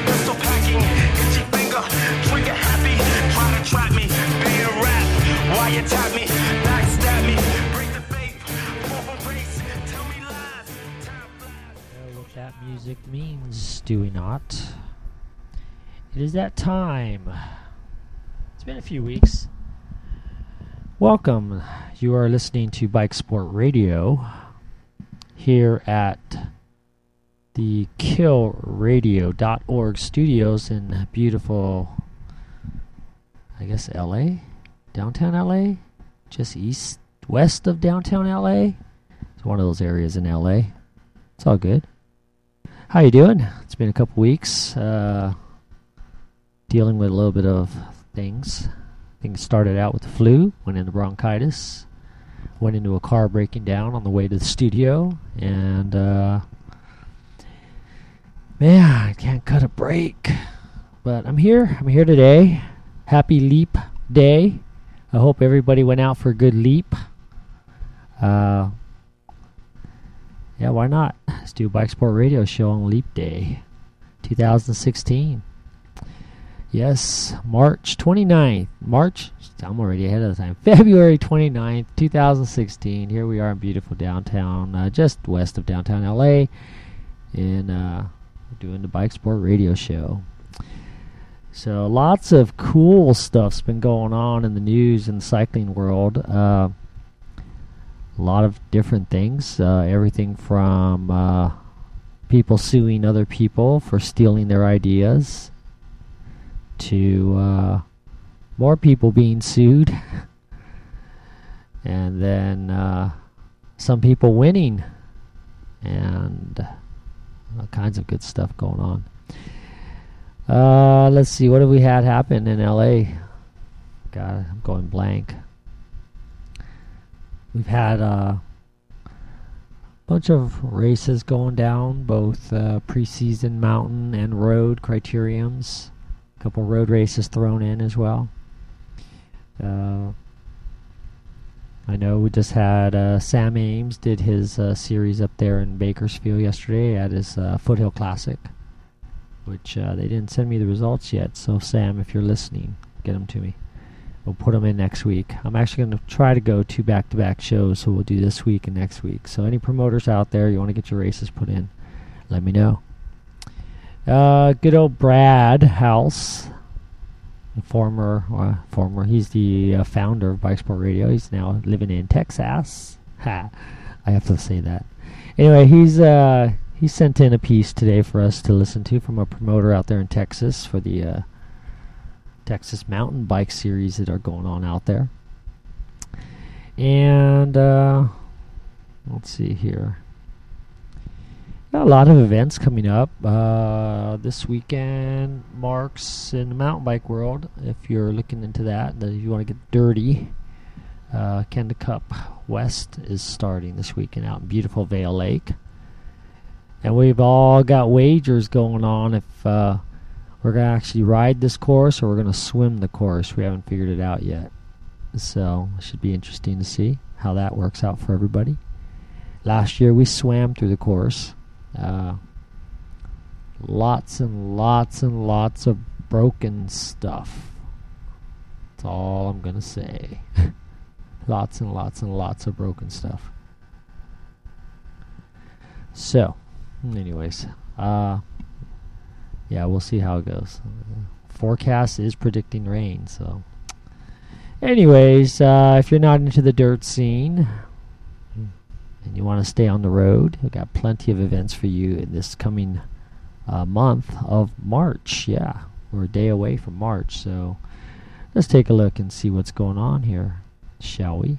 Pistol packing, itchy finger, trigger happy. Try to trap me, being rap. Wiretap me, backstab me. Break the faith, fall from race. Tell me lies. Know what that music means, do we not? It is that time. It's been a few weeks. Welcome. You are listening to Bike Sport Radio here at the killradio.org studios in beautiful, I guess, LA? Downtown LA? Just west of downtown LA? It's one of those areas in LA. It's all good. How you doing? It's been a couple weeks. Dealing with a little bit of things. Things started out with the flu, went into bronchitis, went into a car breaking down on the way to the studio, and man, I can't cut a break. But I'm here. I'm here today. Happy Leap Day. I hope everybody went out for a good leap. Yeah, why not? Let's do a Bike Sport Radio show on Leap Day 2016. Yes, March 29th. I'm already ahead of the time. February 29th, 2016. Here we are in beautiful downtown, just west of downtown LA, and doing the Bike Sport Radio show. So lots of cool stuff's been going on in the news in the cycling world. A lot of different things. Everything from people suing other people for stealing their ideas to more people being sued, and then some people winning, and all kinds of good stuff going on. Let's see, what have we had happen in LA? God, I'm going blank. We've had a bunch of races going down, both preseason mountain and road criteriums. Couple road races thrown in as well. I know we just had Sam Ames did his series up there in Bakersfield yesterday at his Foothill Classic, which they didn't send me the results yet. So Sam, if you're listening, get them to me. We'll put them in next week. I'm actually going to try to go 2 back-to-back shows, so we'll do this week and next week. So any promoters out there, you want to get your races put in, let me know. Good old Brad House, former, he's the founder of Bike Sport Radio. He's now living in Texas. I have to say that. Anyway, he sent in a piece today for us to listen to from a promoter out there in Texas for the Texas mountain bike series that are going on out there. And let's see here. Got a lot of events coming up. This weekend marks in the mountain bike world. If you're looking into that, if you want to get dirty, Kenda Cup West is starting this weekend out in beautiful Vale Lake. And we've all got wagers going on if we're going to actually ride this course or we're going to swim the course. We haven't figured it out yet. So it should be interesting to see how that works out for everybody. Last year we swam through the course. Lots and lots and lots of broken stuff. That's all I'm gonna say. Lots and lots and lots of broken stuff. So, anyways, yeah, we'll see how it goes. Forecast is predicting rain, so. Anyways, if you're not into the dirt scene and you want to stay on the road, we've got plenty of events for you in this coming month of March. Yeah, we're a day away from March, so let's take a look and see what's going on here, shall we?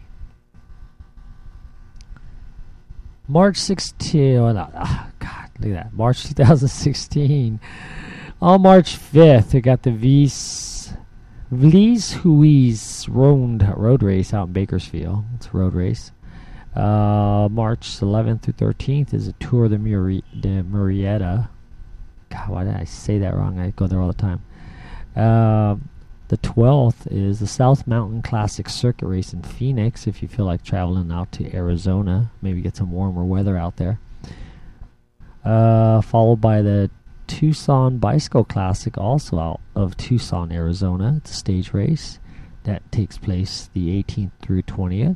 March 16th, God, look at that, March 2016. On March 5th, we got the Vlies Huiz road race out in Bakersfield. It's a road race. March 11th through 13th is a Tour de Murrieta. God, why did I say that wrong? I go there all the time. The 12th is the South Mountain Classic Circuit Race in Phoenix, if you feel like traveling out to Arizona. Maybe get some warmer weather out there. Followed by the Tucson Bicycle Classic, also out of Tucson, Arizona. It's a stage race that takes place the 18th through 20th.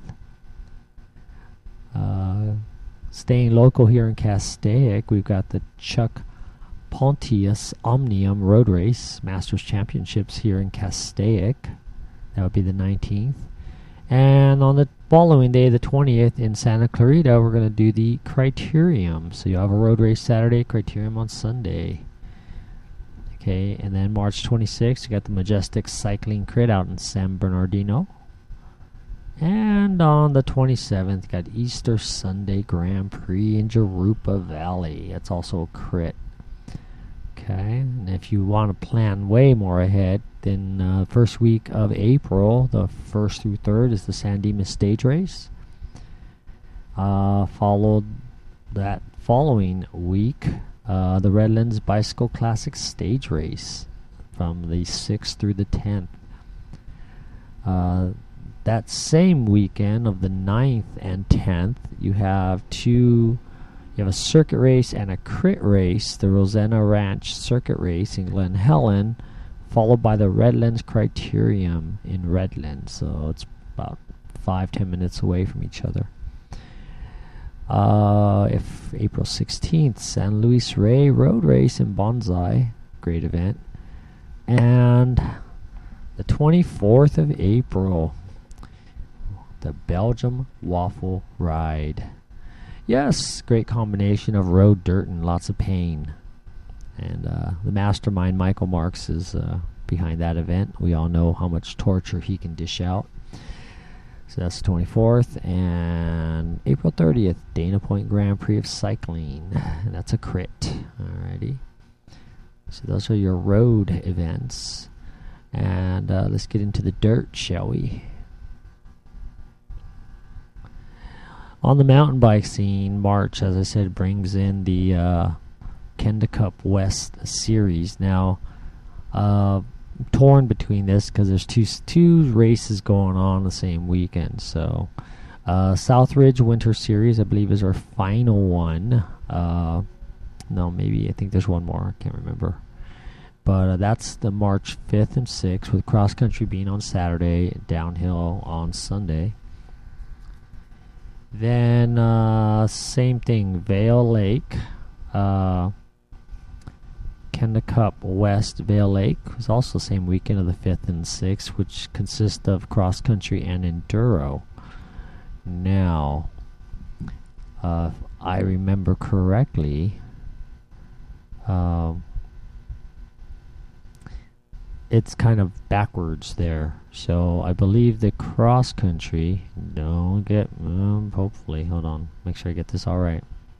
Staying local here in Castaic, we've got the Chuck Pontius Omnium Road Race Masters Championships here in Castaic. That would be the 19th. And on the following day, the 20th, in Santa Clarita, we're going to do the Criterium. So you have a road race Saturday, Criterium on Sunday. Okay, and then March 26th, you got the Majestic Cycling Crit out in San Bernardino. And on the 27th, you got Easter Sunday Grand Prix in Jurupa Valley. That's also a crit. Okay, and if you want to plan way more ahead, then first week of April, the 1st through 3rd, is the San Dimas Stage Race. Followed that following week, the Redlands Bicycle Classic Stage Race from the 6th through the 10th. That same weekend of the 9th and 10th, you have a circuit race and a crit race, the Rosanna Ranch Circuit Race in Glen Helen, followed by the Redlands Criterium in Redlands. So it's about 5-10 minutes away from each other. If April 16th, San Luis Rey Road Race in Bonsai, great event. And the 24th of April, the Belgium Waffle Ride. Yes, great combination of road, dirt, and lots of pain. And the mastermind, Michael Marks, is behind that event. We all know how much torture he can dish out. So that's the 24th. And April 30th, Dana Point Grand Prix of Cycling. And that's a crit. Alrighty. So those are your road events. And let's get into the dirt, shall we? On the mountain bike scene, March, as I said, brings in the Kenda Cup West Series. Now, torn between this because there's two races going on the same weekend. So, Southridge Winter Series, I believe, is our final one. No, maybe I think there's one more. I can't remember. But that's the March 5th and 6th, with cross country being on Saturday, downhill on Sunday. Then, same thing, Vale Lake, Kenda Cup West Vale Lake was also the same weekend of the 5th and 6th, which consists of cross country and enduro. Now, if I remember correctly, it's kind of backwards there. So I believe the cross country, hopefully, hold on, make sure I get this all right.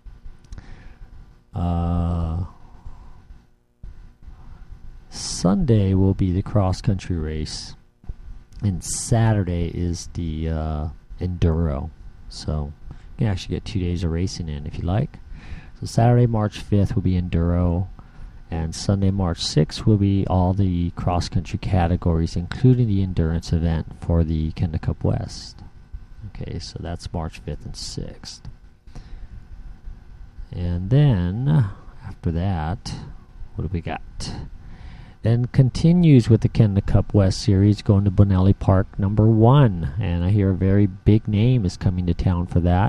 Sunday will be the cross country race, and Saturday is the enduro. So you can actually get 2 days of racing in if you like. So Saturday, March 5th will be enduro. And Sunday, March 6th, will be all the cross-country categories, including the endurance event for the Kenda Cup West. Okay, so that's March 5th and 6th. And then, after that, what do we got? Then continues with the Kenda Cup West Series, going to Bonelli Park number 1. And I hear a very big name is coming to town for that.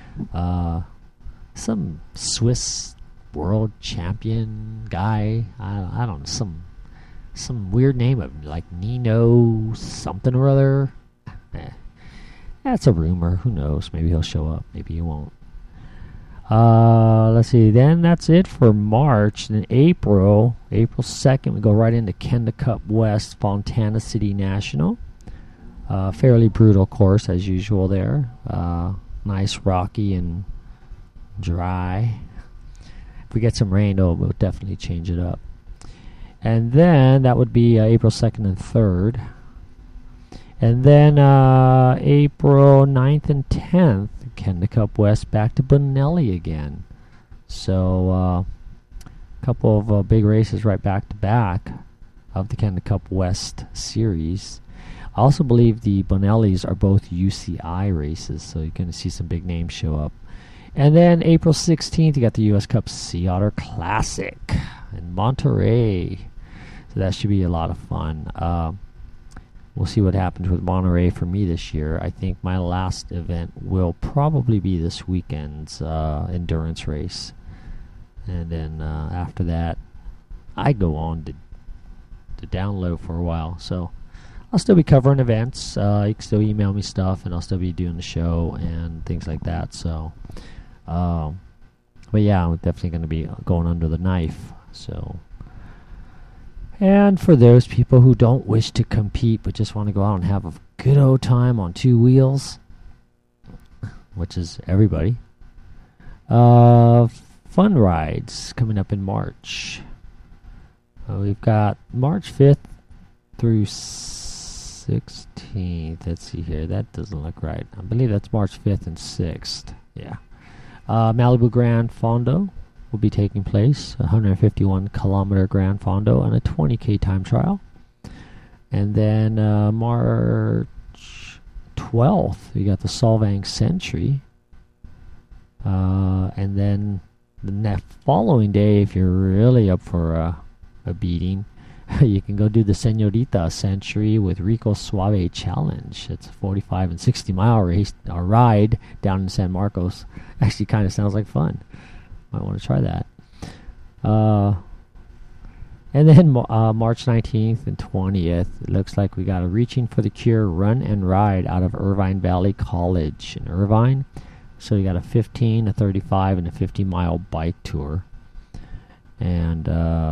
Some Swiss world champion guy, I don't know, some weird name of like Nino something or other. That's a rumor. Who knows? Maybe he'll show up. Maybe he won't. Let's see. Then that's it for March. Then April 2nd, we go right into Kenda Cup West, Fontana City National. Fairly brutal course as usual there. Nice, rocky, and dry. If we get some rain, we'll definitely change it up. And then that would be April 2nd and 3rd. And then April 9th and 10th, Kenda Cup West, back to Bonelli again. So a couple of big races right back to back of the Kenda Cup West series. I also believe the Bonellis are both UCI races, so you're going to see some big names show up. And then April 16th, you got the U.S. Cup Sea Otter Classic. in Monterey. So that should be a lot of fun. We'll see what happens with Monterey for me this year. I think my last event will probably be this weekend's endurance race. And then after that, I go on to down low for a while. So I'll still be covering events. You can still email me stuff, and I'll still be doing the show and things like that. So, but yeah, I'm definitely going to be going under the knife. So, and for those people who don't wish to compete but just want to go out and have a good old time on two wheels, which is everybody, fun rides coming up in March. We've got March 5th through 16th. Let's see here. That doesn't look right. I believe that's March 5th and 6th. Yeah. Malibu Grand Fondo will be taking place. 151-kilometer Grand Fondo and a 20K time trial. And then March 12th, we got the Solvang Century. And then the following day, if you're really up for a beating, you can go do the Senorita Century with Rico Suave Challenge. It's a 45 and 60 mile race or ride down in San Marcos. Actually, kind of sounds like fun. Might want to try that. And then March 19th and 20th, it looks like we got a Reaching for the Cure run and ride out of Irvine Valley College in Irvine. So you got a 15, a 35, and a 50-mile bike tour. And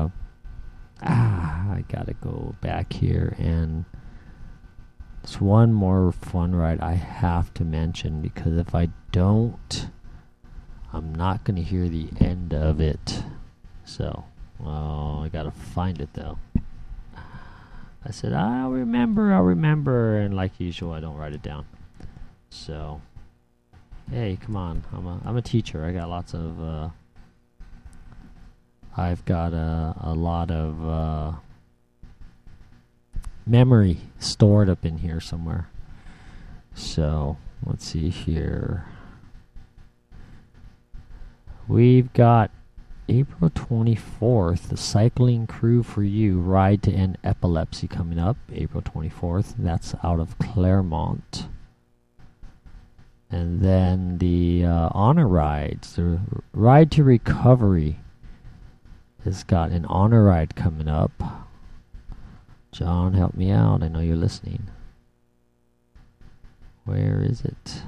I gotta go back here, and there's one more fun ride I have to mention, because if I don't, I'm not gonna hear the end of it. So, I gotta find it though. I said I'll remember, and like usual, I don't write it down. So, hey, come on, I'm a teacher. I got lots of. I've got a lot of memory stored up in here somewhere. So, let's see here. We've got April 24th, the Cycling Crew for You Ride to End Epilepsy coming up. April 24th. That's out of Claremont. And then the Honor Rides, the Ride to Recovery, has got an honor ride coming up. John, help me out. I know you're listening. Where is it?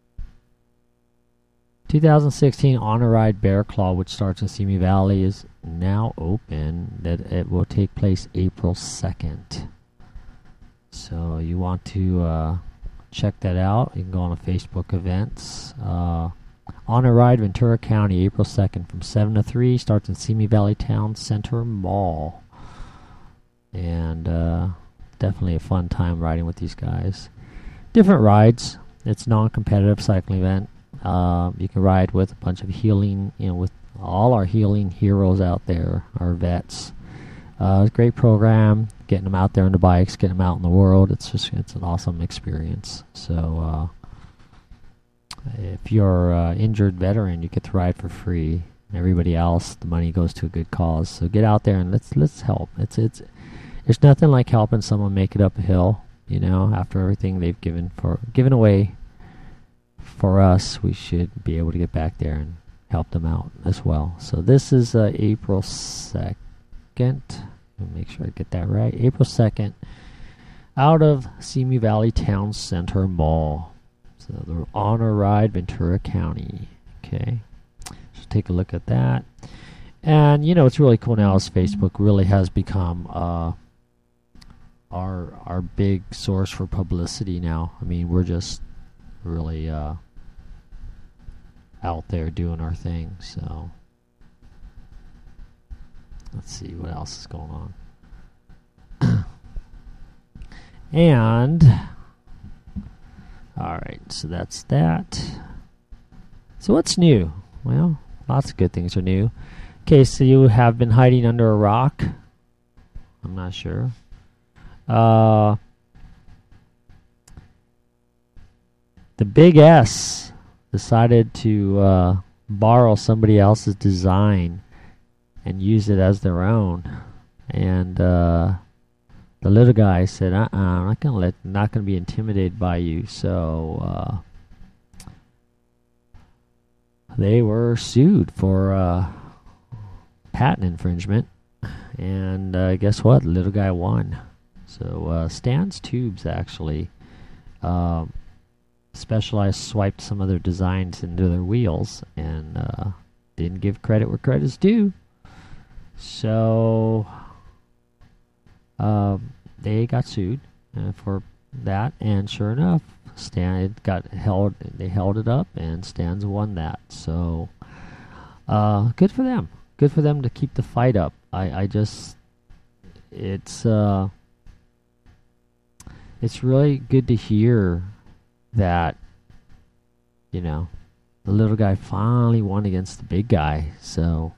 2016 Honor Ride Bear Claw, which starts in Simi Valley, is now open. That it will take place April 2nd. So you want to check that out. You can go on to Facebook events. Honor Ride Ventura County, April 2nd from 7 to 3. Starts in Simi Valley Town Center Mall. And definitely a fun time riding with these guys. Different rides. It's a non-competitive cycling event. You can ride with a bunch of healing, with all our healing heroes out there, our vets. It's a great program. Getting them out there on the bikes, getting them out in the world. It's an awesome experience. So, if you're an injured veteran, you get to ride for free. Everybody else, the money goes to a good cause. So get out there and let's help. There's nothing like helping someone make it up a hill. After everything they've given away for us, we should be able to get back there and help them out as well. So this is April 2nd. Make sure I get that right. April 2nd, out of Simi Valley Town Center Mall. So the Honor Ride Ventura County. Okay. So take a look at that. And it's really cool now is Facebook really has become our big source for publicity now. I mean, we're just really out there doing our thing. So let's see what else is going on. And all right, so that's that. So what's new? Well, lots of good things are new. Okay, so you have been hiding under a rock. I'm not sure. The Big S decided to borrow somebody else's design and use it as their own. And the little guy said, I'm not gonna be intimidated by you. So they were sued for patent infringement, and guess what? The little guy won. So Stan's Tubes actually Specialized swiped some of their designs into their wheels and didn't give credit where credit's due. So they got sued for that, and sure enough, Stan held it up, and Stan's won that. So good for them. Good for them to keep the fight up. It's really good to hear that, the little guy finally won against the big guy. So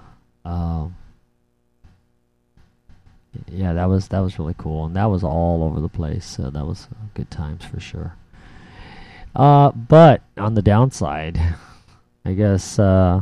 yeah, that was really cool, and that was all over the place. So that was good times for sure. But on the downside, I guess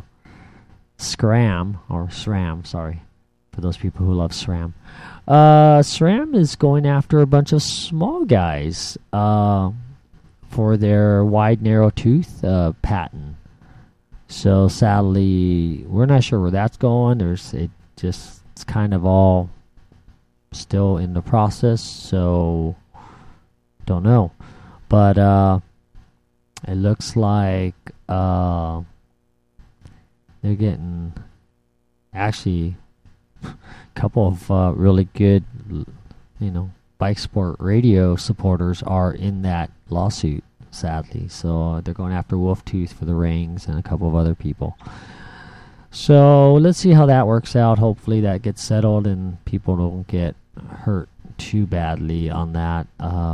SRAM, sorry, for those people who love SRAM. SRAM is going after a bunch of small guys for their wide, narrow tooth patent. So sadly, we're not sure where that's going. It's kind of all still in the process, so don't know. But it looks like they're getting actually a couple of really good, bike sport radio supporters are in that lawsuit, sadly. So they're going after Wolf Tooth for the rings and a couple of other people. So let's see how that works out. Hopefully that gets settled and people don't get hurt too badly on that.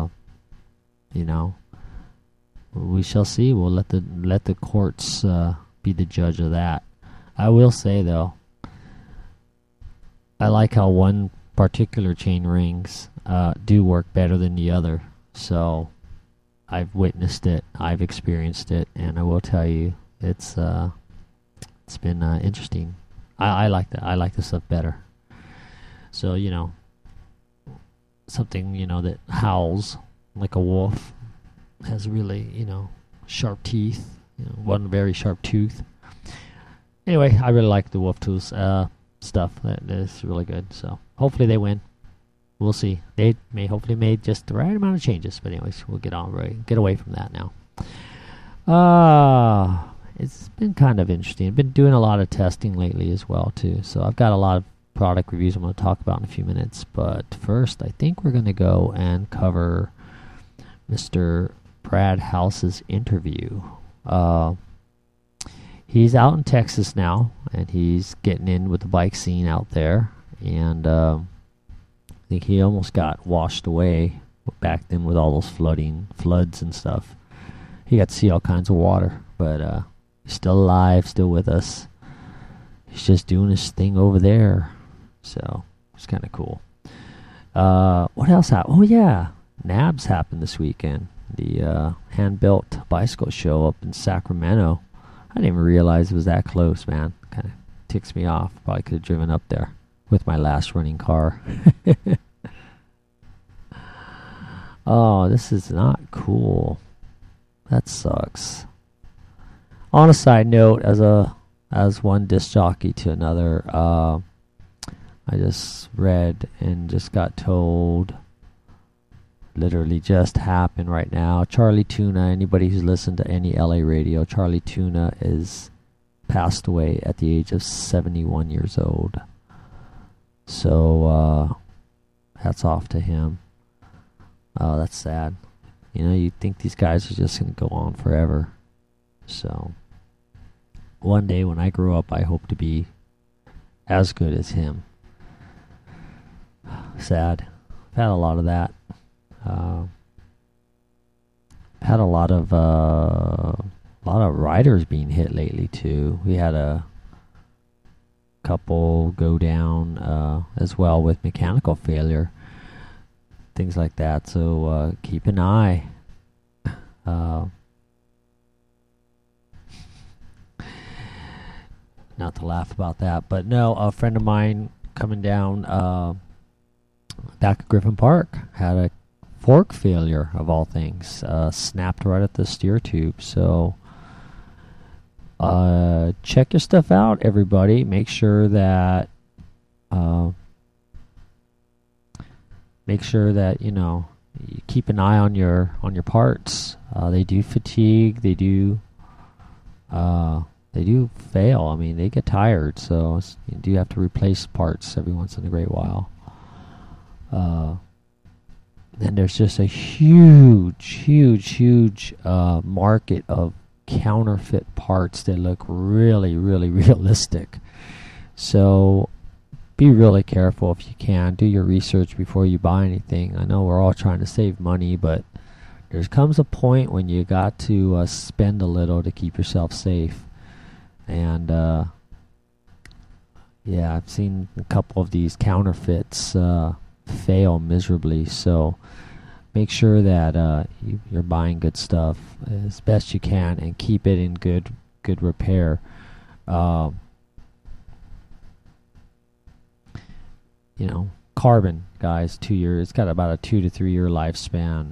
We shall see. We'll let the courts be the judge of that. I will say though, I like how one particular chain rings do work better than the other. So I've witnessed it, I've experienced it, and I will tell you, it's been interesting. I like that. I like this stuff better. So something that howls like a wolf, has really sharp teeth, one very sharp tooth. Anyway, I really like the Wolf Tooth stuff. That is really good. So hopefully they win. We'll see. They hopefully made just the right amount of changes. But anyways, we'll get away from that now. It's been kind of interesting. I've been doing a lot of testing lately as well too. So I've got a lot of product reviews I'm going to talk about in a few minutes. But first, I think we're going to go and cover Mr. Brad House's interview. He's out in Texas now, and he's getting in with the bike scene out there. And I think he almost got washed away back then with all those floods and stuff. He got to see all kinds of water, but he's still alive, still with us. He's just doing his thing over there. So it's kind of cool. What else happened? Oh, yeah. NABS happened this weekend. The hand-built bicycle show up in Sacramento. I didn't even realize it was that close, man. Kind of ticks me off. Probably could have driven up there with my last running car. Oh, this is not cool. That sucks. On a side note, as one disc jockey to another, I just read and just got told, literally just happened right now. Charlie Tuna, anybody who's listened to any LA radio, Charlie Tuna is passed away at the age of 71 years old. So, hats off to him. That's sad. You'd think these guys are just going to go on forever. So, one day when I grow up, I hope to be as good as him. Sad. I've had a lot of that. Had a lot of riders being hit lately too. We had a couple go down as well with mechanical failure, things like that. So keep an eye. not to laugh about that. But no, a friend of mine coming down back at Griffin Park had a fork failure, of all things. Snapped right at the steer tube. So check your stuff out, everybody. Make sure that you keep an eye on your parts. They do fatigue. They do fail. I mean, they get tired, so you do have to replace parts every once in a great while. Then there's just a huge market of counterfeit parts that look really, really realistic. So be really careful if you can. Do your research before you buy anything. I know we're all trying to save money, but there comes a point when you got to spend a little to keep yourself safe. And I've seen a couple of these counterfeits fail miserably. So make sure that you're buying good stuff as best you can and keep it in good repair. Carbon, guys, 2 years. It's got about a 2 to 3 year lifespan.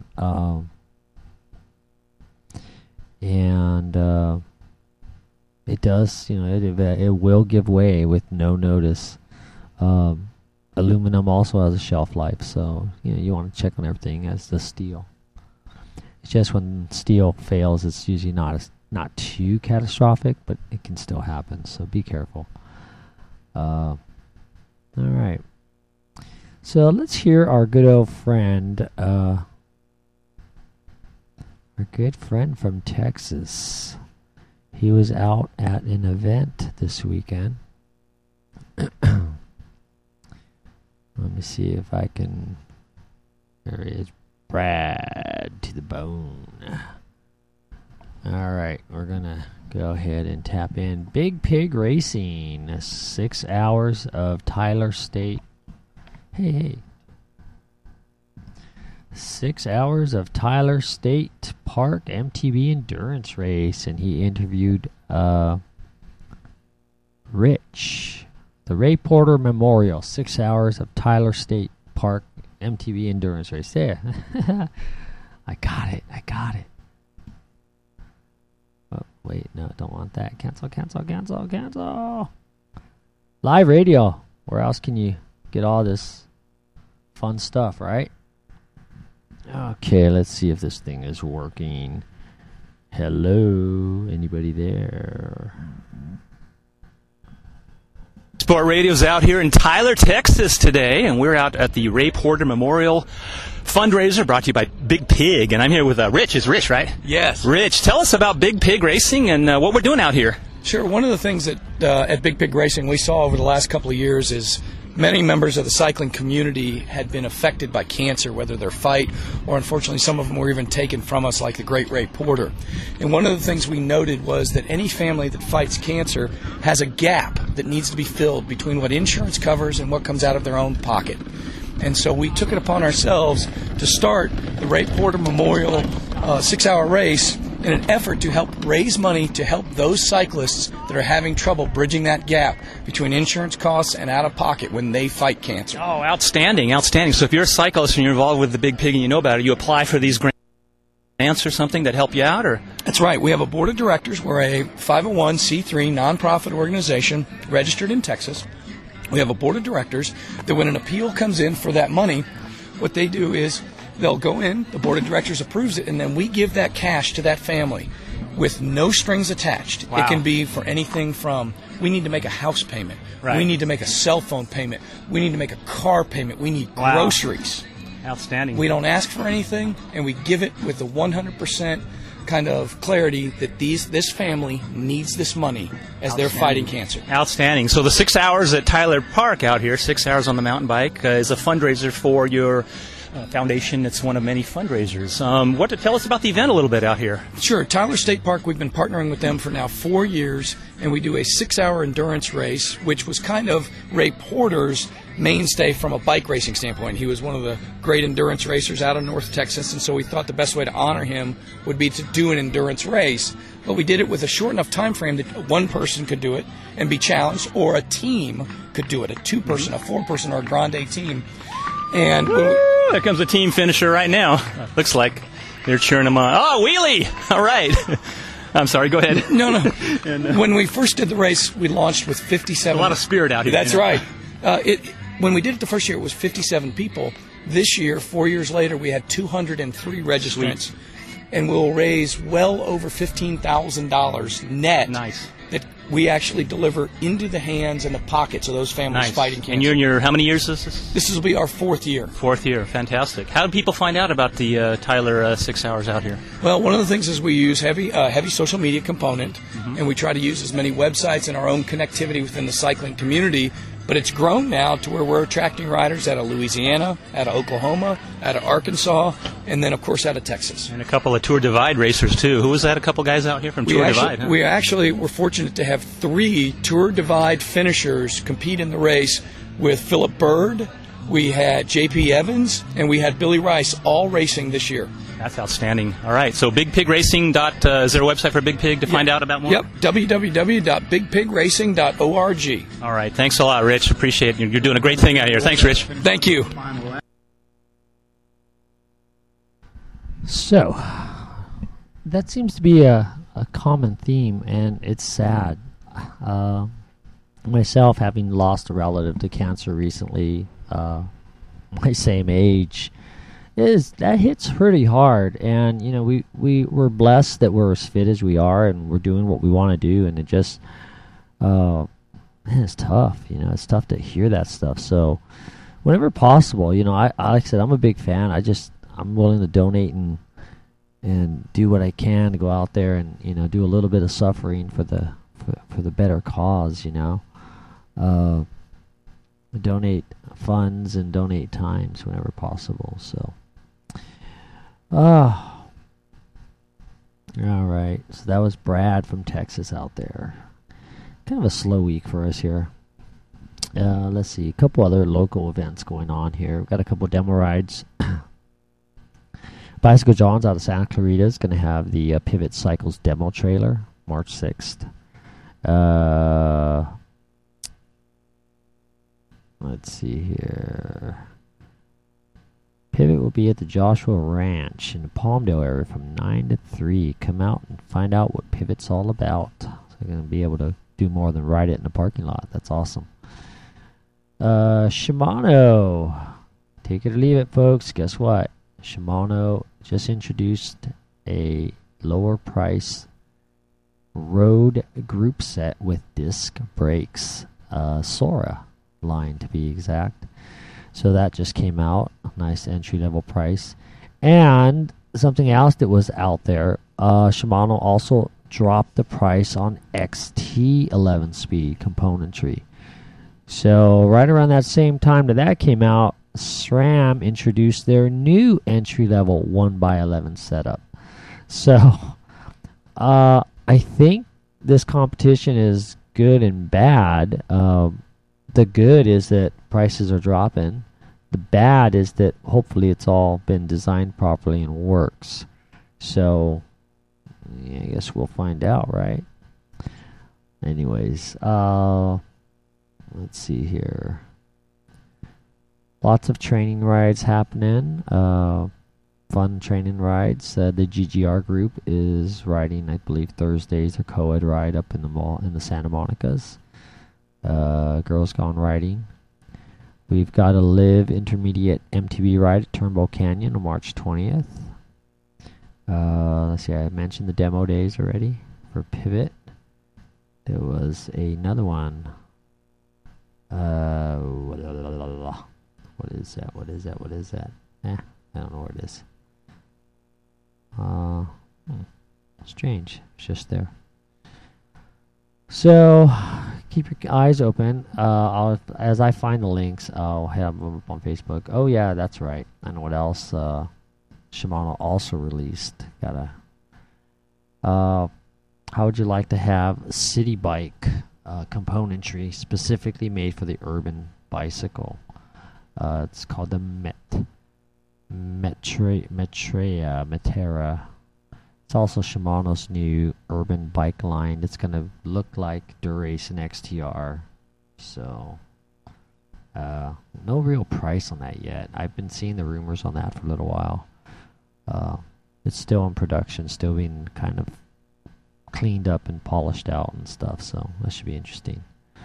It does, it will give way with no notice. Aluminum also has a shelf life, so you want to check on everything as the steel. It's just when steel fails, it's usually not too catastrophic, but it can still happen. So be careful. All right. So let's hear our good old friend, our good friend from Texas. He was out at an event this weekend. Let me see if I can. There he is, Brad to the bone. All right, we're gonna go ahead and tap in Big Pig Racing. 6 hours of Tyler State. Hey. 6 hours of Tyler State Park MTB endurance race, and he interviewed Rich. The Ray Porter Memorial, 6 hours of Tyler State Park MTB endurance race. There. I got it. Oh, wait, no, don't want that. Cancel. Live radio. Where else can you get all this fun stuff, right? Okay, let's see if this thing is working. Hello? Anybody there? Sport Radio's out here in Tyler, Texas today, and we're out at the Ray Porter Memorial fundraiser brought to you by Big Pig, and I'm here with Rich. It's Rich, right? Yes. Rich, tell us about Big Pig Racing and what we're doing out here. Sure. One of the things that at Big Pig Racing we saw over the last couple of years is many members of the cycling community had been affected by cancer, whether they're fight or unfortunately some of them were even taken from us, like the great Ray Porter. And one of the things we noted was that any family that fights cancer has a gap that needs to be filled between what insurance covers and what comes out of their own pocket. And so we took it upon ourselves to start the Ray Porter Memorial 6-hour race in an effort to help raise money to help those cyclists that are having trouble bridging that gap between insurance costs and out-of-pocket when they fight cancer. Oh, outstanding. So if you're a cyclist and you're involved with the Big Pig and you know about it, you apply for these grants or something that help you out? Or That's right. We have a board of directors. We're a 501c3 nonprofit organization registered in Texas. We have a board of directors that when an appeal comes in for that money, what they do is they'll go in, the board of directors approves it, and then we give that cash to that family with no strings attached. Wow. It can be for anything from, we need to make a house payment, right. We need to make a cell phone payment, we need to make a car payment, we need Wow. groceries. Outstanding. We don't ask for anything, and we give it with the 100% kind of clarity that this family needs this money as they're fighting cancer. Outstanding. So the 6 hours at Tyler Park out here, 6 hours on the mountain bike, is a fundraiser for your Foundation. It's one of many fundraisers. What to tell us about the event a little bit out here? Sure. Tyler State Park, we've been partnering with them for now 4 years, and we do a 6-hour endurance race, which was kind of Ray Porter's mainstay from a bike racing standpoint. He was one of the great endurance racers out of North Texas, and so we thought the best way to honor him would be to do an endurance race. But we did it with a short enough time frame that one person could do it and be challenged, or a team could do it, a 2-person, a 4-person, or a grande team. And there comes a team finisher right now. Looks like they're cheering him on. Oh, wheelie! All right. I'm sorry, go ahead. No. When we first did the race, we launched with 57. A lot of spirit out here. That's right. When we did it the first year, it was 57 people. This year, 4 years later, we had 203 registrants. Sweet. And we'll raise well over $15,000 net. Nice. That we actually deliver into the hands and the pockets of those families fighting cancer. And you're in your, how many years is this? This will be our 4th year. 4th year. Fantastic. How do people find out about the Tyler 6 hours out here? Well, one of the things is we use heavy social media component, and we try to use as many websites and our own connectivity within the cycling community. But it's grown now to where we're attracting riders out of Louisiana, out of Oklahoma, out of Arkansas, and then, of course, out of Texas. And a couple of Tour Divide racers, too. Who was that? A couple guys out here from Tour Divide, huh? We're fortunate to have 3 Tour Divide finishers compete in the race with Philip Bird. We had J.P. Evans, and we had Billy Rice, all racing this year. That's outstanding. All right, so BigPigRacing. Is there a website for Big Pig to find out about more? Yep, www.bigpigracing.org. All right, thanks a lot, Rich. Appreciate it. You're doing a great thing out here. Thanks, Rich. Thank you. So, that seems to be a common theme, and it's sad. Myself, having lost a relative to cancer recently, my same age, that hits pretty hard. And we're blessed that we're as fit as we are, and we're doing what we want to do. And it just, man, it's tough. It's tough to hear that stuff. So, whenever possible, like I said, I'm a big fan. I'm willing to donate and do what I can to go out there and do a little bit of suffering for the better cause. Donate funds and donate times whenever possible. So, all right. So that was Brad from Texas out there. Kind of a slow week for us here. Let's see, a couple other local events going on here. We've got a couple demo rides. Bicycle John's out of Santa Clarita is going to have the Pivot Cycles demo trailer March 6th. Let's see here. Pivot will be at the Joshua Ranch in the Palmdale area from 9 to 3. Come out and find out what Pivot's all about. So you're going to be able to do more than ride it in the parking lot. That's awesome. Shimano. Take it or leave it, folks. Guess what? Shimano just introduced a lower price road group set with disc brakes. Sora line to be exact. So that just came out. Nice entry level price. And something else that was out there, Shimano also dropped the price on XT 11 speed componentry. So right around that same time that came out, SRAM introduced their new entry level 1x11 setup. So I think this competition is good and bad. The good is that prices are dropping. The bad is that hopefully it's all been designed properly and works. So, yeah, I guess we'll find out, right? Anyways, let's see here. Lots of training rides happening. Fun training rides. The GGR group is riding, I believe, Thursdays, a co-ed ride up in the mall in the Santa Monica's. Girls Gone Riding. We've got a Live Intermediate MTB ride at Turnbull Canyon on March 20th. Let's see, I mentioned the demo days already for Pivot. There was another one. What is that? I don't know where it is. Strange. It's just there. So, keep your eyes open. As I find the links, I'll have them up on Facebook. Oh yeah, that's right. And what else? Shimano also released. How would you like to have city bike componentry specifically made for the urban bicycle? It's called the Metera. It's also Shimano's new urban bike line. It's going to look like Duracell XTR. So, no real price on that yet. I've been seeing the rumors on that for a little while. It's still in production, still being kind of cleaned up and polished out and stuff. So, that should be interesting.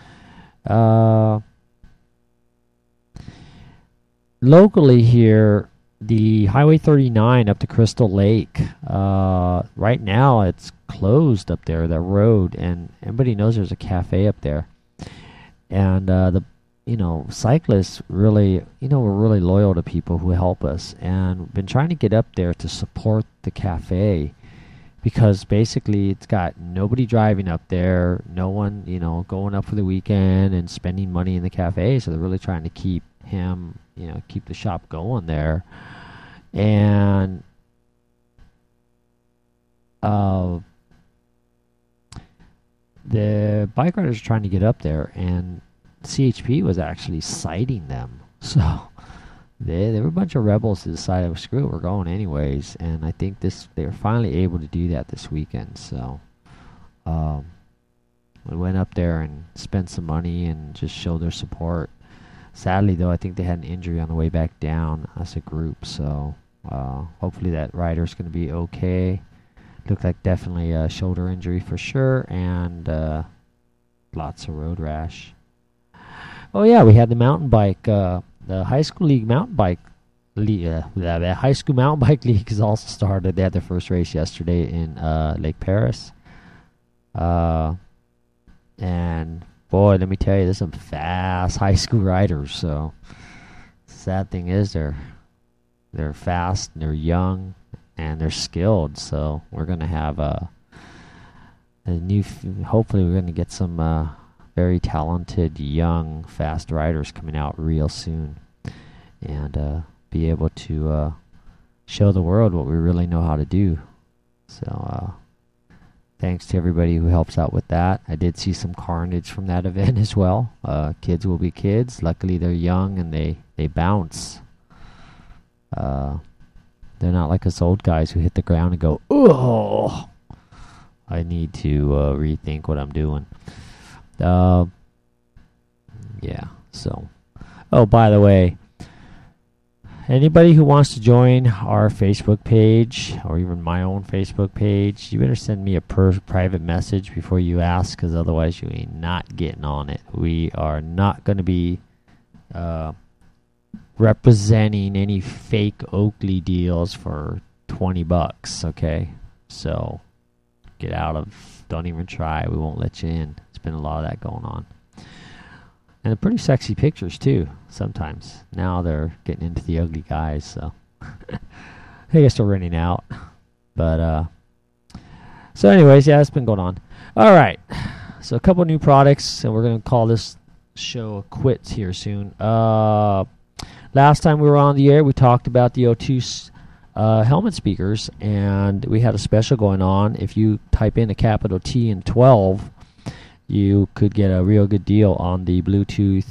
Locally here, the Highway 39 up to Crystal Lake, right now it's closed up there, that road, and everybody knows there's a cafe up there. And cyclists really, we're really loyal to people who help us, and been trying to get up there to support the cafe, because basically it's got nobody driving up there, no one, going up for the weekend and spending money in the cafe, so they're really trying to keep the shop going there. And the bike riders are trying to get up there, and CHP was actually citing them. So they were a bunch of rebels that decided, screw it, we're going anyways. And I think they were finally able to do that this weekend. So we went up there and spent some money and just showed their support. Sadly, though, I think they had an injury on the way back down as a group, so hopefully that rider's going to be okay. Looked like definitely a shoulder injury for sure, and lots of road rash. Oh yeah, we had the mountain bike, the high school league mountain bike league. The high school mountain bike league has also started. They had their first race yesterday in Lake Paris, and boy, let me tell you, there's some fast high school riders. So, sad thing is, they're fast, and they're young, and they're skilled. So, we're gonna have a new. Hopefully, we're gonna get some very talented, young, fast riders coming out real soon, and be able to show the world what we really know how to do. So. Thanks to everybody who helps out with that. I did see some carnage from that event as well. Kids will be kids. Luckily, they're young and they bounce. They're not like us old guys who hit the ground and go, oh, I need to rethink what I'm doing. Yeah, so. Oh, by the way, anybody who wants to join our Facebook page, or even my own Facebook page, you better send me a private message before you ask, because otherwise you ain't not getting on it. We are not going to be representing any fake Oakley deals for $20, okay? So get out of, don't even try. We won't let you in. There's been a lot of that going on. And they're pretty sexy pictures, too, sometimes. Now they're getting into the ugly guys, so. I guess they're running out. But, so anyways, yeah, it's been going on. All right. So a couple new products, and we're going to call this show quits here soon. Last time we were on the air, we talked about the O2 helmet speakers, and we had a special going on. If you type in a capital T and 12, you could get a real good deal on the Bluetooth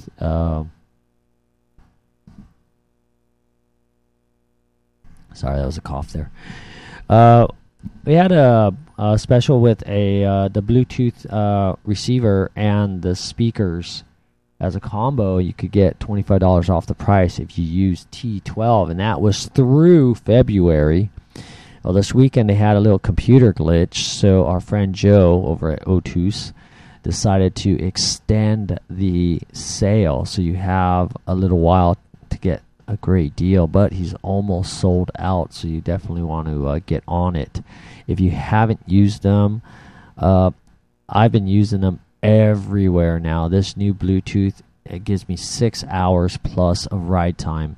sorry, that was a cough there. We had a special with the Bluetooth receiver and the speakers as a combo. You could get $25 off the price if you use T12, and that was through February. Well, this weekend they had a little computer glitch, so our friend Joe over at Otus decided to extend the sale, so you have a little while to get a great deal, but he's almost sold out, so you definitely want to get on it. If you haven't used them, I've been using them everywhere now. This new Bluetooth, it gives me 6 hours plus of ride time.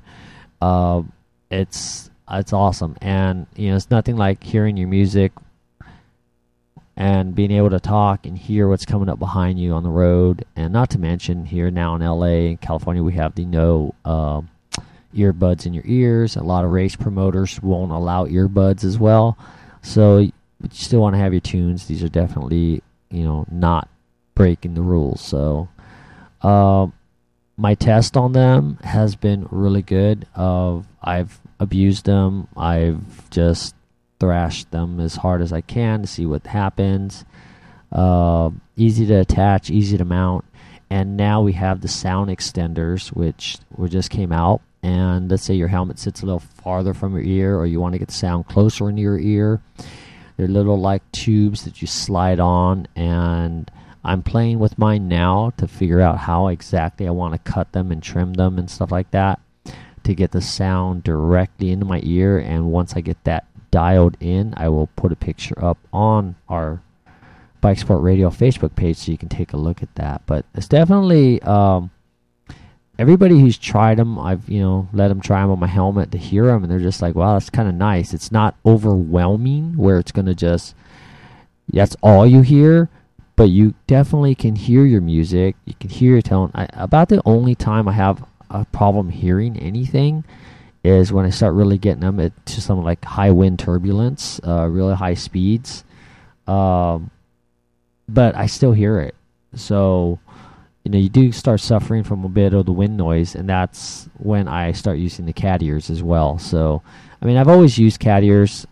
It's awesome, and it's nothing like hearing your music and being able to talk and hear what's coming up behind you on the road. And not to mention, here now in LA and California, we have the no earbuds in your ears. A lot of race promoters won't allow earbuds as well. So but you still want to have your tunes. These are definitely, not breaking the rules. So my test on them has been really good. I've abused them. I've just thrashed them as hard as I can to see what happens. Easy to attach, easy to mount. And now we have the sound extenders, which just came out. And let's say your helmet sits a little farther from your ear, or you want to get the sound closer into your ear. They're little like tubes that you slide on, and I'm playing with mine now to figure out how exactly I want to cut them and trim them and stuff like that to get the sound directly into my ear. And once I get that dialed in, I will put a picture up on our Bike Sport Radio Facebook page so you can take a look at that. But it's definitely everybody who's tried them, I've let them try them on my helmet to hear them, and they're just like, wow, that's kind of nice. It's not overwhelming where it's going to just, that's all you hear, but you definitely can hear your music. You can hear your tone. About the only time I have a problem hearing anything is when I start really getting them to some like high wind turbulence, really high speeds. But I still hear it. So, you do start suffering from a bit of the wind noise, and that's when I start using the cat ears as well. So, I've always used cat ears,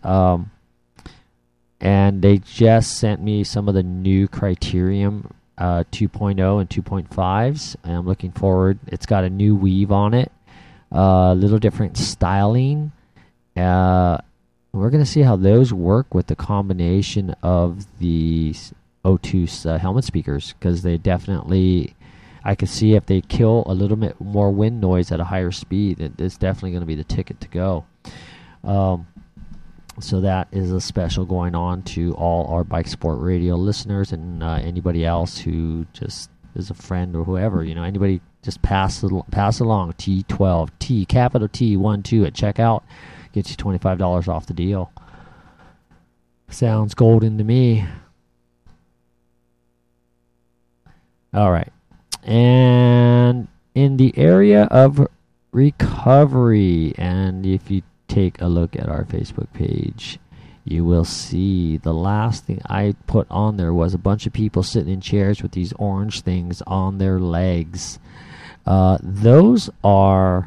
and they just sent me some of the new Criterium 2.0 and 2.5s, and I'm looking forward. It's got a new weave on it, a little different styling. We're going to see how those work with the combination of the O2's helmet speakers, because they definitely, I can see if they kill a little bit more wind noise at a higher speed, it's definitely going to be the ticket to go. So that is a special going on to all our Bike Sport Radio listeners, and anybody else who just is a friend or whoever, anybody, just pass along T12, T, capital T, 1-2 at checkout, gets you $25 off the deal. Sounds golden to me. All right. And in the area of recovery, and if you take a look at our Facebook page, you will see the last thing I put on there was a bunch of people sitting in chairs with these orange things on their legs. Those are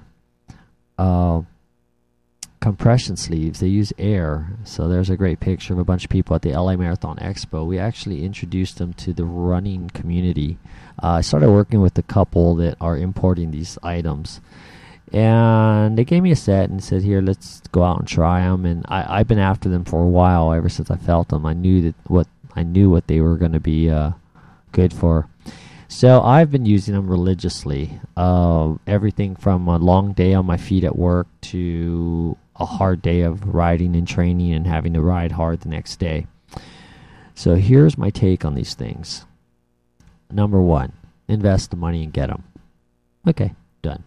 compression sleeves. They use air. So there's a great picture of a bunch of people at the LA Marathon Expo. We actually introduced them to the running community. I started working with a couple that are importing these items, and they gave me a set and said, here, let's go out and try them. And I've been after them for a while. Ever since I felt them, I knew what they were going to be good for. So I've been using them religiously. Everything from a long day on my feet at work to a hard day of riding and training and having to ride hard the next day. So here's my take on these things. Number one, invest the money and get them. Okay, done.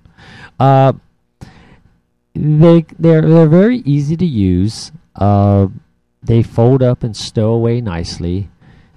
They're very easy to use. They fold up and stow away nicely.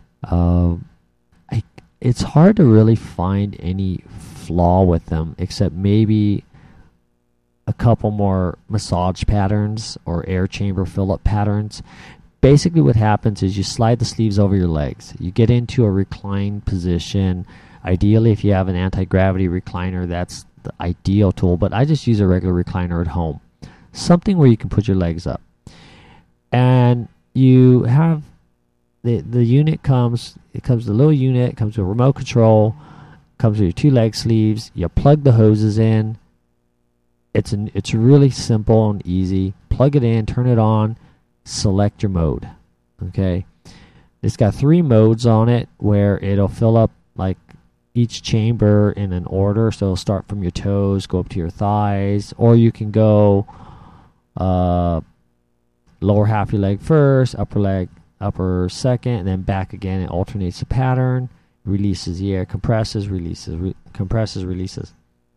It's hard to really find any flaw with them, except maybe a couple more massage patterns or air chamber fill-up patterns. Basically what happens is you slide the sleeves over your legs. You get into a reclined position. Ideally, if you have an anti-gravity recliner, that's the ideal tool, but I just use a regular recliner at home. Something where you can put your legs up. And you have the unit comes with a little unit, comes with a remote control, comes with your two leg sleeves. You plug the hoses in. It's really simple and easy. Plug it in, turn it on, select your mode. Okay, it's got 3 modes on it where it'll fill up like each chamber in an order. So it'll start from your toes, go up to your thighs, or you can go lower half of your leg first, upper second, and then back again. It alternates the pattern, releases the air, compresses, releases, compresses, releases.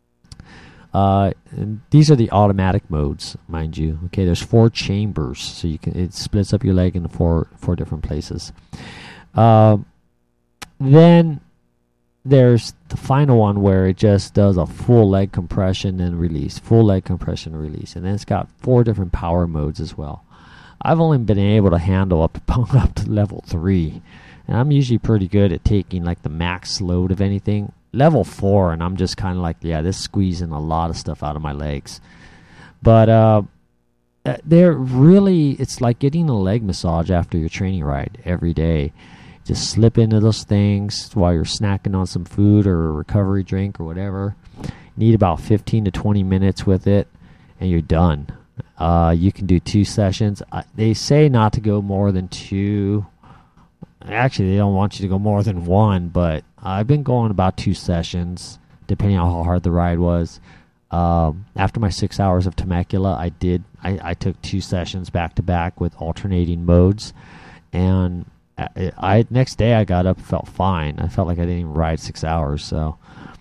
And these are the automatic modes, mind you. Okay, there's 4 chambers, so it splits up your leg into four different places. Then there's the final one where it just does a full leg compression and release, full leg compression and release. And then it's got 4 different power modes as well. I've only been able to handle up to level 3. And I'm usually pretty good at taking like the max load of anything. Level 4, and I'm just kind of like, yeah, this is squeezing a lot of stuff out of my legs. But they're really, it's like getting a leg massage after your training ride every day. Just slip into those things while you're snacking on some food or a recovery drink or whatever. Need about 15 to 20 minutes with it, and you're done. You can do 2 sessions. They say not to go more than 2. Actually, they don't want you to go more than 1, but I've been going about 2 sessions, depending on how hard the ride was. After my 6 hours of Temecula, I took 2 sessions back to back with alternating modes, and next day I got up, felt fine. I felt like I didn't even ride 6 hours. So,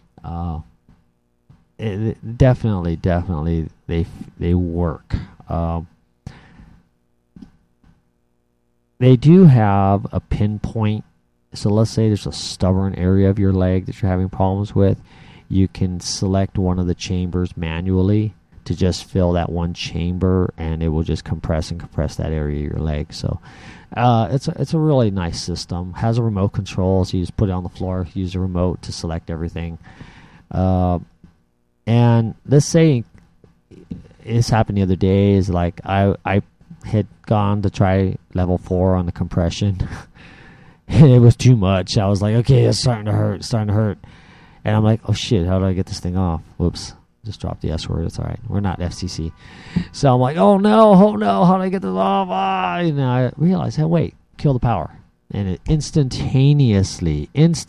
definitely, they work. They do have a pinpoint. So let's say there's a stubborn area of your leg that you're having problems with. You can select one of the chambers manually to just fill that one chamber, and it will just compress that area of your leg. So it's a really nice system. Has a remote control, so you just put it on the floor, use the remote to select everything. And let's say this happened the other day, is like I had gone to try level 4 on the compression. And it was too much. I was like, okay, it's starting to hurt. And I'm like, oh shit, how do I get this thing off? Whoops. Just dropped the S word. It's all right. We're not FCC. So I'm like, oh no, how do I get this off? And I realized, hey, wait, kill the power. And it instantaneously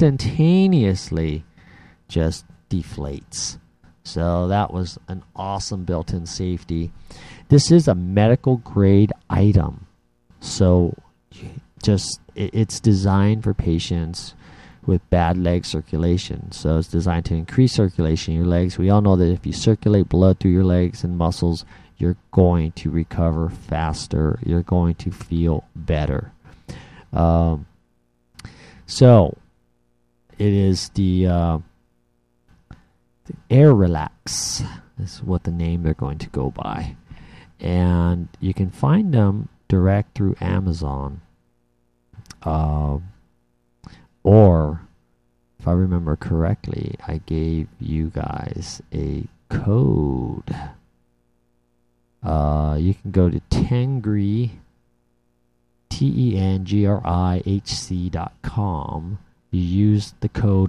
just deflates. So that was an awesome built-in safety. This is a medical grade item. So it's designed for patients with bad leg circulation. So it's designed to increase circulation in your legs. We all know that if you circulate blood through your legs and muscles, you're going to recover faster. You're going to feel better. So it is the Air Relax is what the name they're going to go by. And you can find them direct through Amazon. Or, if I remember correctly, I gave you guys a code. You can go to Tengri, TENGRIHC.com. You use the code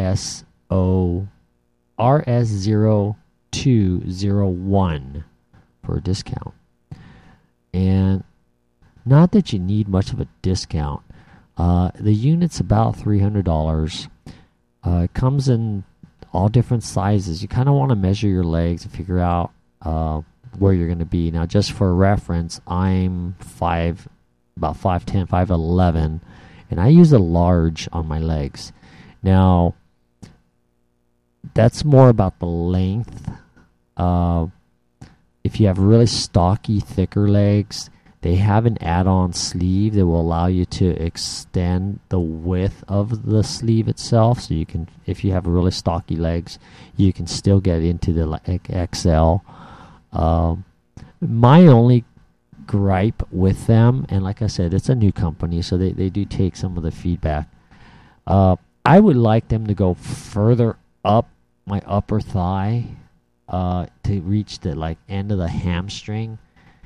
RS0201 for a discount. And not that you need much of a discount. The unit's about $300. It comes in all different sizes. You kind of want to measure your legs and figure out where you're going to be. Now, just for reference, I'm about 5'10", 5'11", and I use a large on my legs. Now, that's more about the length. If you have really stocky, thicker legs, they have an add-on sleeve that will allow you to extend the width of the sleeve itself. So you can, if you have really stocky legs, you can still get into the XL. My only gripe with them, and like I said, it's a new company, so they do take some of the feedback. I would like them to go further up my upper thigh to reach the end of the hamstring.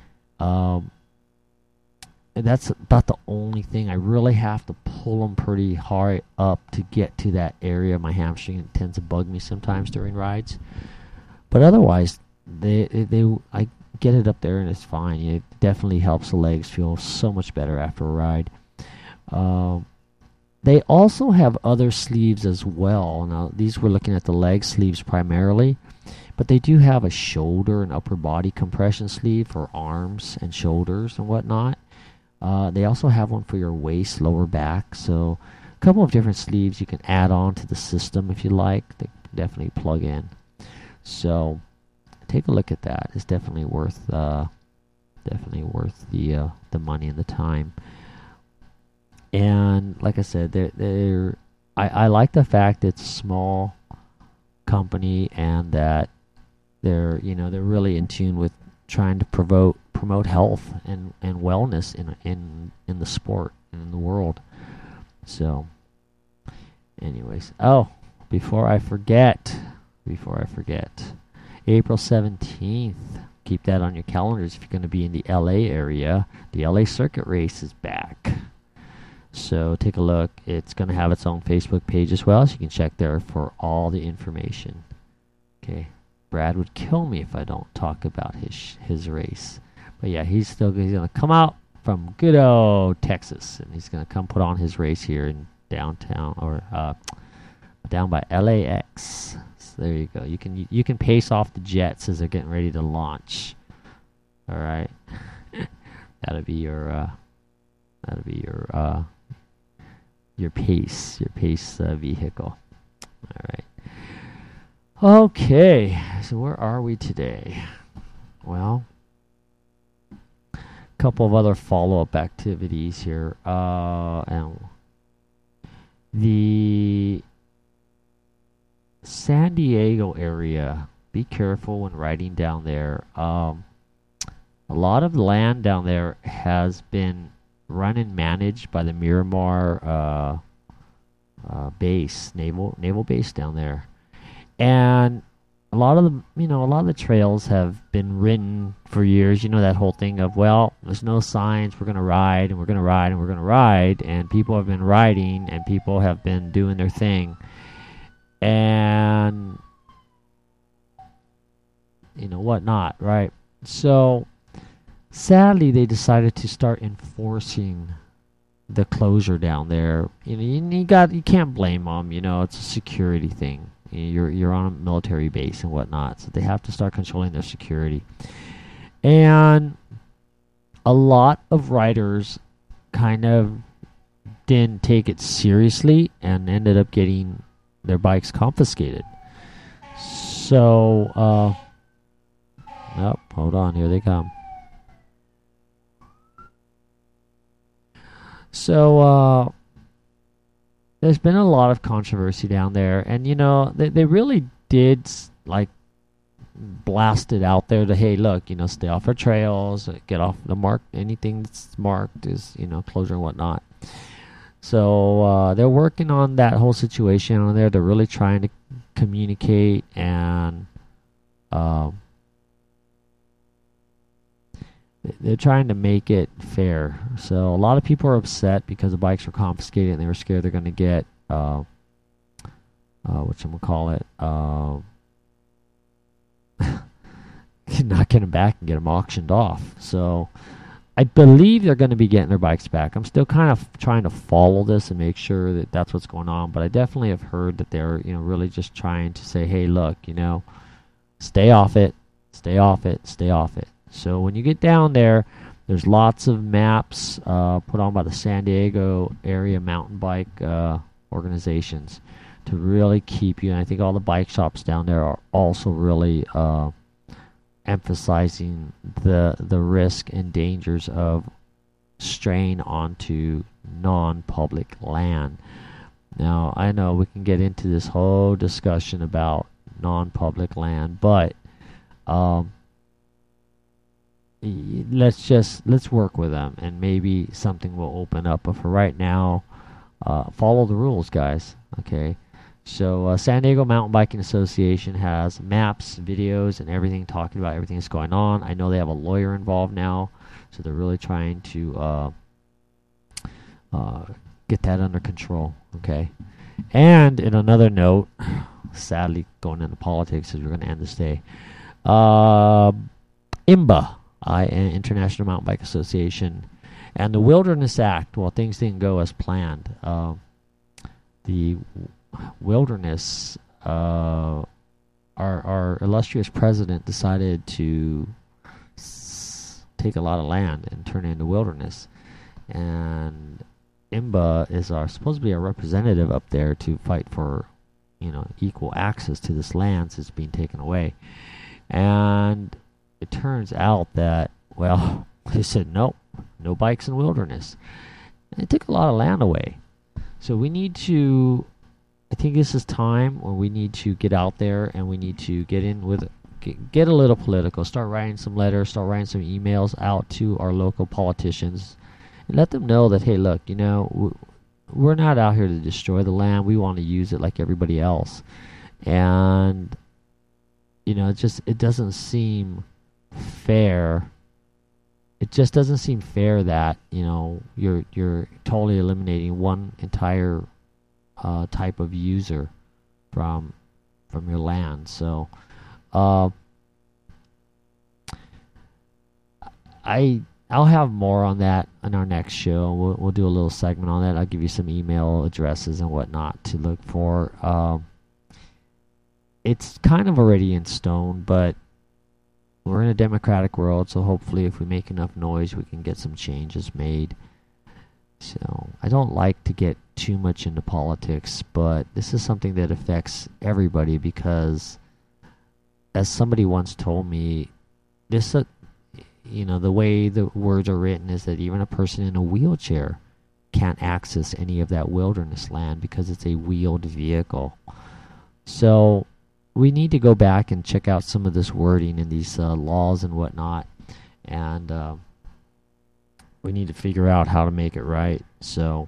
And that's about the only thing. I really have to pull them pretty hard up to get to that area of my hamstring. It tends to bug me sometimes during rides. But otherwise, I get it up there and it's fine. It definitely helps the legs feel so much better after a ride. They also have other sleeves as well. Now, these we're looking at the leg sleeves primarily. But they do have a shoulder and upper body compression sleeve for arms and shoulders and whatnot. They also have one for your waist, lower back. So a couple of different sleeves you can add on to the system if you like. They definitely plug in. So take a look at that. It's definitely worth the money and the time. And like I said, I like the fact it's a small company and that they're really in tune with trying to promote health and wellness in the sport and in the world. So, anyways, before I forget, April 17th. Keep that on your calendars if you're going to be in the LA area. The LA Circuit Race is back. So take a look. It's going to have its own Facebook page as well, so you can check there for all the information. Okay. Brad would kill me if I don't talk about his race. But yeah, he's going to come out from good old Texas, and he's going to come put on his race here in downtown or down by LAX. So there you go. You can pace off the jets as they're getting ready to launch. All right. That'll be your pace vehicle. All right. Okay. So where are we today? Well, a couple of other follow-up activities here. And the San Diego area, be careful when riding down there. A lot of land down there has been run and managed by the Miramar base, naval base down there, and a lot of the trails have been ridden for years. You know that whole thing of, well, there's no signs, we're gonna ride and we're gonna ride and we're gonna ride, and people have been riding and people have been doing their thing. And whatnot, right? So sadly, they decided to start enforcing the closure down there. You can't blame them. It's a security thing. You're on a military base and whatnot, so they have to start controlling their security. And a lot of riders kind of didn't take it seriously and ended up getting their bikes confiscated. So, hold on, here they come. So, there's been a lot of controversy down there, and they really did blast it out there to, hey, look, stay off our trails, get off the mark, anything that's marked is closure and whatnot. So they're working on that whole situation on there. They're really trying to communicate and they're trying to make it fair. So a lot of people are upset because the bikes were confiscated and they were scared they're going to get not get them back and get them auctioned off. So I believe they're going to be getting their bikes back. I'm still kind of trying to follow this and make sure that that's what's going on. But I definitely have heard that they're, really just trying to say, hey, look, stay off it, stay off it, stay off it. So when you get down there, there's lots of maps put on by the San Diego area mountain bike organizations to really keep you. And I think all the bike shops down there are also really emphasizing the risk and dangers of straying onto non-public land. Now, I know we can get into this whole discussion about non-public land, but let's work with them, and maybe something will open up. But for right now, follow the rules, guys. Okay. So San Diego Mountain Biking Association has maps, videos, and everything talking about everything that's going on. I know they have a lawyer involved now, so they're really trying to get that under control. Okay. And in another note, sadly going into politics, as we're going to end this day, IMBA, International Mountain Bike Association, and the Wilderness Act. Well, things didn't go as planned. The Wilderness, our illustrious president decided to take a lot of land and turn it into wilderness, and IMBA is supposed to be our representative up there to fight for equal access to this land since it's being taken away. And it turns out that, well, they said no bikes in wilderness. And it took a lot of land away. So we need to, I think this is time when we need to get out there and we need to get in with, get a little political, start writing some letters, start writing some emails out to our local politicians and let them know that, hey, look, you know, we're not out here to destroy the land. We want to use it like everybody else. And, you know, it doesn't seem fair. It just doesn't seem fair that, you know, you're totally eliminating one entire type of user from your land. So I'll have more on that in our next show. We'll do a little segment on that. I'll give you some email addresses and whatnot to look for. It's kind of already in stone, but we're in a democratic world, so hopefully if we make enough noise, we can get some changes made. So I don't like to get too much into politics, but this is something that affects everybody because, as somebody once told me, this, you know, the way the words are written is that even a person in a wheelchair can't access any of that wilderness land because it's a wheeled vehicle. So we need to go back and check out some of this wording in these laws and whatnot, and we need to figure out how to make it right. So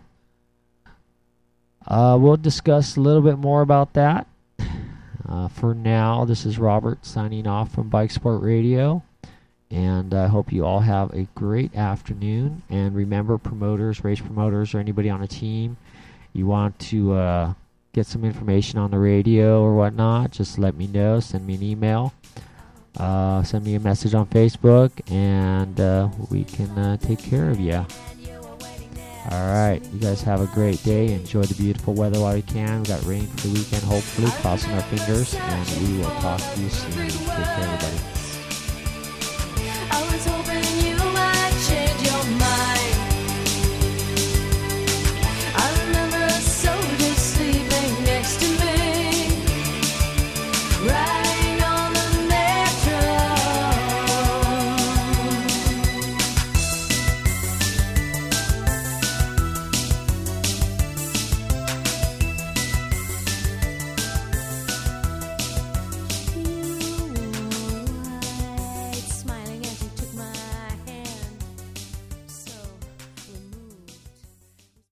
we'll discuss a little bit more about that. For now, this is Robert signing off from Bike Sport Radio, and I hope you all have a great afternoon. And remember, promoters, race promoters, or anybody on a team, you want to get some information on the radio or whatnot, just let me know. Send me an email. Send me a message on Facebook, and we can take care of you. All right. You guys have a great day. Enjoy the beautiful weather while you can. We got rain for the weekend, hopefully. Crossing our fingers, and we will talk to you soon. Take care, everybody.